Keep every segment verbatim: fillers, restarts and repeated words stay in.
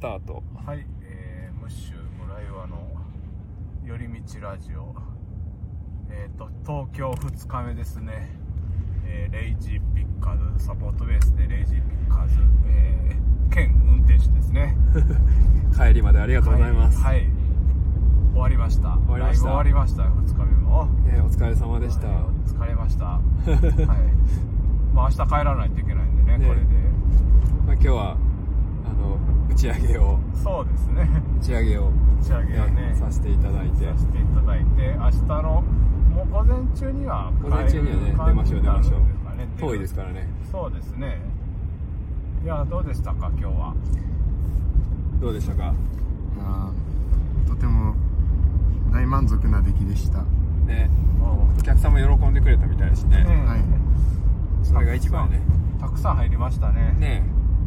タート。 はい、えー、ムッシュ村岩の寄り道ラジオ、えーと東京ふつかめですね。えー、レイジーピッカーズサポートベースでレイジーピッカーズ、えー、兼運転手ですね。 帰りまでありがとうございます。 はい、はい、終わりました。 終わりました。 ライブ終わりました。ふつかめも、 えー、お疲れ様でした。 はい、疲れました。はい、まあ明日帰らないといけないんで ね, ねこれで、 まあ、今日はあの打ち上げをそうですね打ち上げを打ち上げをね、 ねさせていただいてさせていただいて明日のもう午前中には午前中にはね出ましょう出ましょう、ね、遠いですからね。 そうですね。いやどうでしたか今日は。 どうでしたか。 いやとても大満足な出来でしたね。お客さんも喜んでくれたみたいですね。 ね、 はい、 それが一番ね。 たくさん入りましたね。ね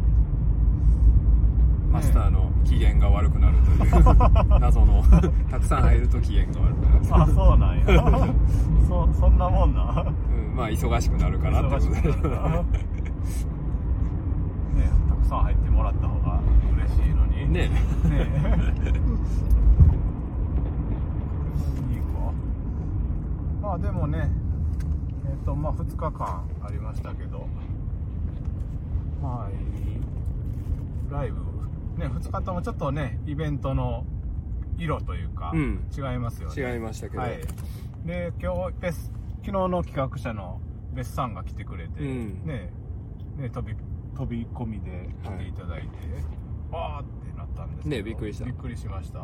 マスターの機嫌が悪くなるという謎のたくさん入ると機嫌が悪くなる。 あ、そうなんやそ, そんなもんな、 うん、まあ忙しくなるかなってことでね、 たくさん入ってもらった方が嬉しいのにね。ねいいか。まあでもねえっ、ー、とまあふつかかんありましたけど、まあいいライブね、ふつかともちょっとねイベントの色というか、うん、違いますよね。 違いましたけど、はい、 で今日ベス昨日の企画者のベスさんが来てくれて、うん、ね, ね飛び飛び込みで来ていただいて、はい、わーってなったんですけどね。びっくりした。 びっくりしました。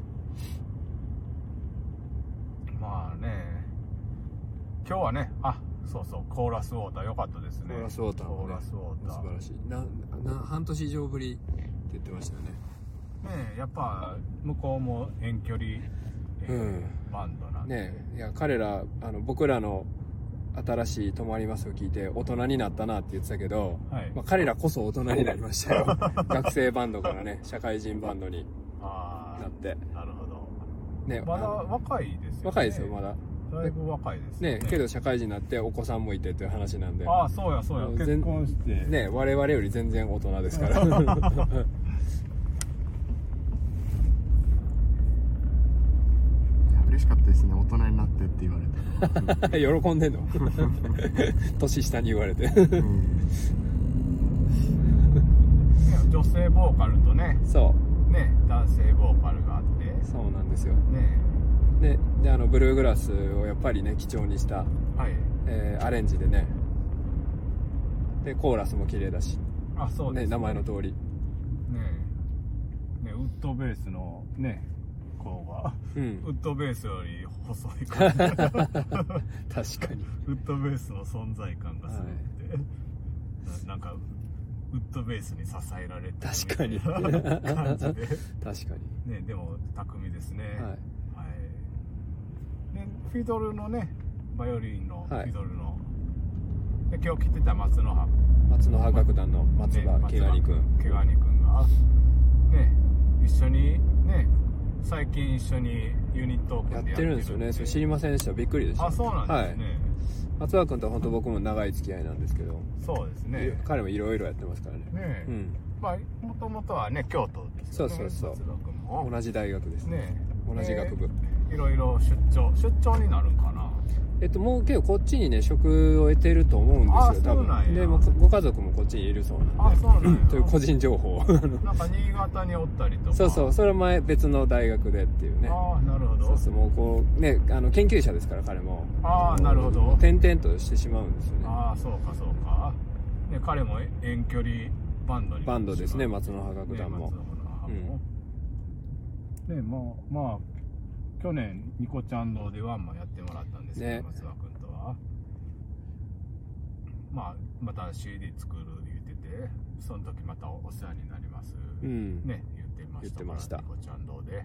まあね今日はね、あそうそうコーラスウォーター良かったですね。 コーラスウォーターも、ね、 コーラスウォーター素晴らしい。なな半年以上ぶりって言ってましたよね。 ねえやっぱ向こうも遠距離、えーうん、バンドなんでねえ。いや彼らあの僕らの新しい泊まりますを聞いて大人になったなって言ってたけど、はい、まあ、彼らこそ大人になりましたよ学生バンドからね社会人バンドになって。 なるほどね。 まだ若いですよね。 若いですよまだ。 だいぶ若いですね。 ねけど社会人になってお子さんもいてという話なんで。 ああそうやそうや結婚してね我々より全然大人ですからいや嬉しかったですね。大人になってって言われて喜んでんの年下に言われて、うん、 女性ボーカルとねそうね男性ボーカルがあって。 そうなんですよねで, であのブルーグラスをやっぱりね貴重にした、はいえー、アレンジでね。でコーラスも綺麗だし。 あそうですね、 ね名前の通りねえねウッドベースのねこうが、うん、ウッドベースより細い感じ確かにウッドベースの存在感がすごくて、はい、な, なんかウッドベースに支えられてる確かに感じで確かにねでも巧みですね。 はいでフィドルのねバイオリンのフィドルの、はい、で今日来てた松の葉松の葉楽団の松葉毛ガニ君毛ガニ君がね一緒にね最近一緒にユニットを組んでやってるんですよね。それ知りませんでした。びっくりでした。 あそうなんですね、はい、 松葉君とは本当僕も長い付き合いなんですけど。 そうですね彼もいろいろやってますからね。 ねえ、うん、まあもともとはね京都ですよね。 そうそうそう同じ大学ですね。 ね同じ学部、 えー、いろいろ出張出張になるんかな。 えっともう結構こっちにね職を得てると思うんですよ多分。でもご家族もこっちにいるそうなんで。 あそうなんやという個人情報なんか新潟におったりとか。 そうそうそれは前別の大学でっていうね。 ああなるほど。 そうそうもうこうねあの研究者ですから彼も。 ああなるほど。 転々としてしまうんですよね。 ああそうかそうか。ね彼も遠距離バンドにバンドですね松の葉楽団も。ね、松の葉も、 うん、ねまあまあ去年ニコちゃん堂でワンマンやってもらったんですけど、ね、松葉君とはまあまた シーディー 作る言っててその時またお世話になります、うん、ね言ってました。 言ってました。 ニコちゃん堂で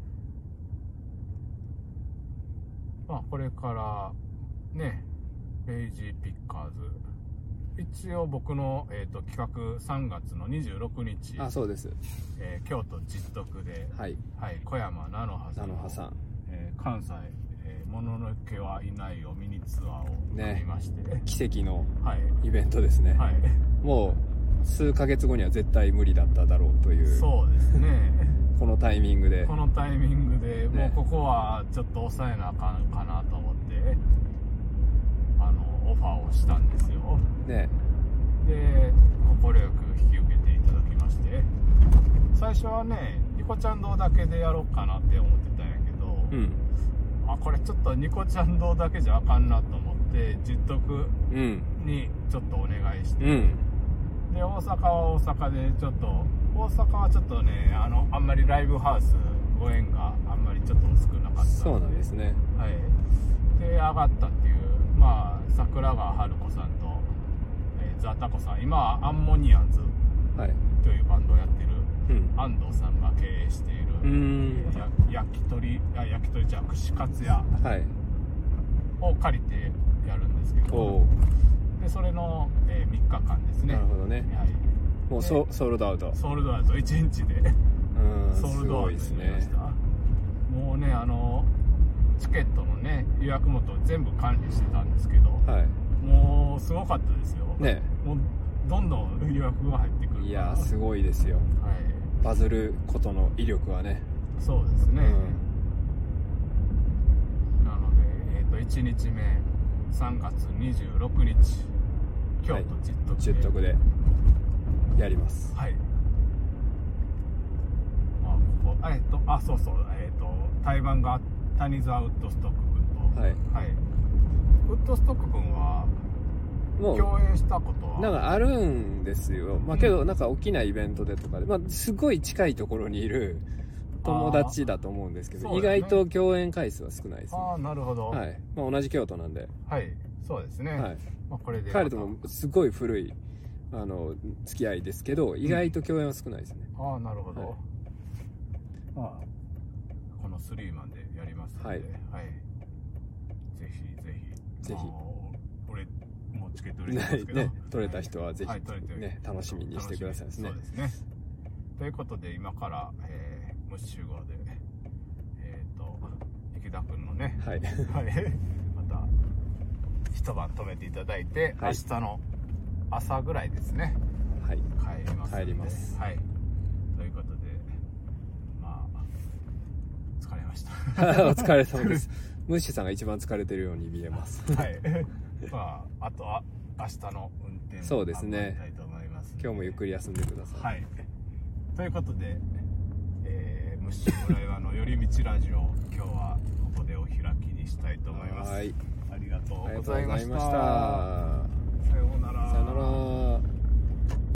まあこれからねレイジーピッカーズ一応僕の、えー、と企画さんがつのにじゅうろくにちあそうです、 えー、京都実徳で、 はいはい、小山菜の葉さんの菜の葉さん、 えー、関西もののけはいないをミニツアーを組みまして、ね、 奇跡のイベントですね、 はい、 も数ヶ月後には絶対無理だっただろうという。 そうですねこのタイミングでこのタイミングで、ね、もうここはちょっと抑えなあかんかなと思ってあのオファーをしたんですよね。 で快く引き受けていただきまして、最初はねニコちゃん堂だけでやろうかなって思ってたんやけど、 うん、 あこれちょっとニコちゃん堂だけじゃあかんなと思って実徳にちょっとお願いして、 うん、 で大阪は大阪でちょっと大阪はちょっとねあのあんまりライブハウスご縁があんまりちょっと少なかったので、 そうなんですね。 はい、で上がったっていう、まあ桜川春子さんと、えー、ザ・タコさん、今はアンモニアンズというバンドをやってる、はい、安藤さんが経営している、うん、や焼き鳥あ焼き鳥じゃ串カツ屋を借りてやるんですけど、はい、でそれの、えー、みっかかんですね。 なるほどね、 はい、 もう ソ, ソールドアウトソールドアウトいちにちでうんソールドアウトになりました。もうねあのチケットのね予約元全部管理してたんですけど、はい、もうすごかったですよね。もうどんどん予約が入ってくる。 いやすごいですよ、はい、バズることの威力はね。 そうですね、うん、なので、えー、といちにちめさんがつにじゅうろくにち京都実徳で、 実徳でやります。 はい。まあここえっ、ー、とあそうそうえっ、ー、と対バンが谷沢ウッドストック君と、はい、はい、ウッドストック君はもう共演したことはなんかあるんですよ。まあけどなんか大きなイベントでとかで、まあすごい近いところにいる友達だと思うんですけど、ね、意外と共演回数は少ないですね。 ああなるほど。 はい。まあ同じ京都なんで。 はい。そうですね。はい。まあこれで彼ともすごい古いあの付き合いですけど、意外と共演は少ないですね。 うん、ああなるほど。はい、まあこのスリーマンでやりますので、はい。はい、ぜひぜひぜひ。 俺もうチケット売れてますけど、 ね、取れた人はぜひ、はい、ね楽しみにしてくださいですね。 そうですね。ということで今から、えー、無集合でえっ、ー、と池田君のね、はい、はい、また一晩泊めていただいて、はい、明日の朝ぐらいですね。はい。帰ります。 帰ります。 はい。ということで、まあ疲れました。 お疲れ様です。ムッシュさんが一番疲れてるように見えます。 はい。まああとは明日の運転をそうですね。 頑張りたいと思います。 今日もゆっくり休んでください。 はい。ということで、えー、ムッシュ村岩の寄り道ラジオ、今日はここでお開きにしたいと思います。はい。ありがとうございました。 さようなら。 さようなら。